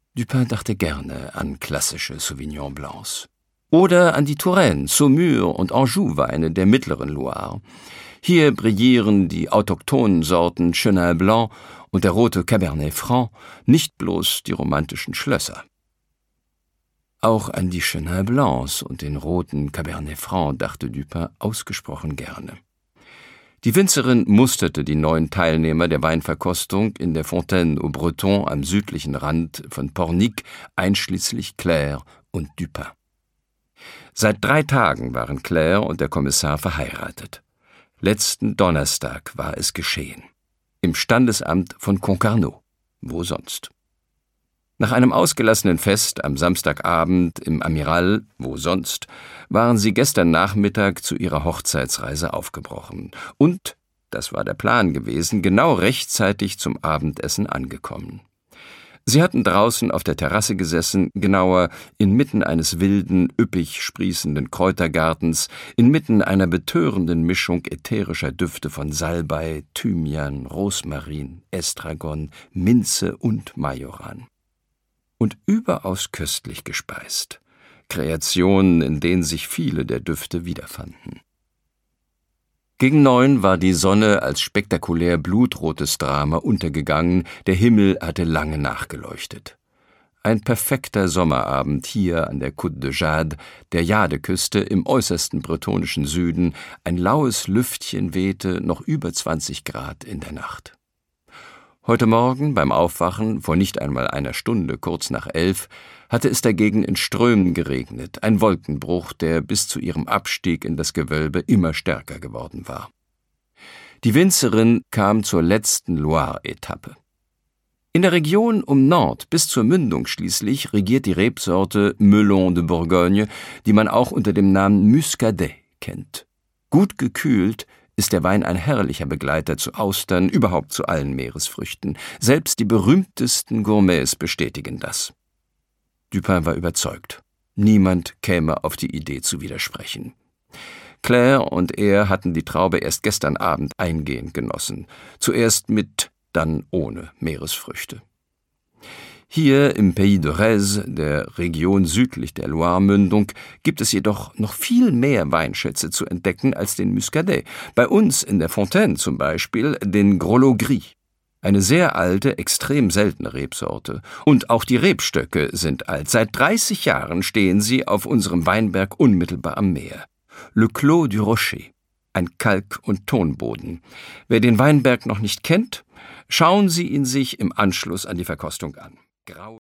Dupin dachte gerne an klassische Sauvignon Blancs. Oder an die Touraine, Saumur und Anjou-Weine der mittleren Loire. Hier brillieren die autochthonen Sorten Chenin Blanc und der rote Cabernet Franc, nicht bloß die romantischen Schlösser. Auch an die Chenin Blancs und den roten Cabernet Franc dachte Dupin ausgesprochen gerne. Die Winzerin musterte die 9 Teilnehmer der Weinverkostung in der Fontaine aux Bretons am südlichen Rand von Pornic, einschließlich Claire und Dupin. Seit 3 Tagen waren Claire und der Kommissar verheiratet. Letzten Donnerstag war es geschehen. Im Standesamt von Concarneau. Wo sonst? Nach einem ausgelassenen Fest am Samstagabend im Amiral, wo sonst, waren sie gestern Nachmittag zu ihrer Hochzeitsreise aufgebrochen und, das war der Plan gewesen, genau rechtzeitig zum Abendessen angekommen. Sie hatten draußen auf der Terrasse gesessen, genauer inmitten eines wilden, üppig sprießenden Kräutergartens, inmitten einer betörenden Mischung ätherischer Düfte von Salbei, Thymian, Rosmarin, Estragon, Minze und Majoran. Und überaus köstlich gespeist. Kreationen, in denen sich viele der Düfte wiederfanden. Gegen 9 war die Sonne als spektakulär blutrotes Drama untergegangen, der Himmel hatte lange nachgeleuchtet. Ein perfekter Sommerabend hier an der Côte de Jade, der Jadeküste im äußersten bretonischen Süden, ein laues Lüftchen wehte noch über 20 Grad in der Nacht. Heute Morgen beim Aufwachen, vor nicht einmal einer Stunde, kurz nach 11, hatte es dagegen in Strömen geregnet, ein Wolkenbruch, der bis zu ihrem Abstieg in das Gewölbe immer stärker geworden war. Die Winzerin kam zur letzten Loire-Etappe. In der Region um Nantes bis zur Mündung schließlich regiert die Rebsorte Melon de Bourgogne, die man auch unter dem Namen Muscadet kennt. Gut gekühlt ist der Wein ein herrlicher Begleiter zu Austern, überhaupt zu allen Meeresfrüchten. Selbst die berühmtesten Gourmets bestätigen das. Dupin war überzeugt. Niemand käme auf die Idee zu widersprechen. Claire und er hatten die Traube erst gestern Abend eingehend genossen. Zuerst mit, dann ohne Meeresfrüchte. Hier im Pays de Retz, der Region südlich der Loire-Mündung, gibt es jedoch noch viel mehr Weinschätze zu entdecken als den Muscadet. Bei uns in der Fontaine zum Beispiel den Grolot-Gris, eine sehr alte, extrem seltene Rebsorte. Und auch die Rebstöcke sind alt. Seit 30 Jahren stehen sie auf unserem Weinberg unmittelbar am Meer. Le Clos du Rocher, ein Kalk- und Tonboden. Wer den Weinberg noch nicht kennt, schauen Sie ihn sich im Anschluss an die Verkostung an.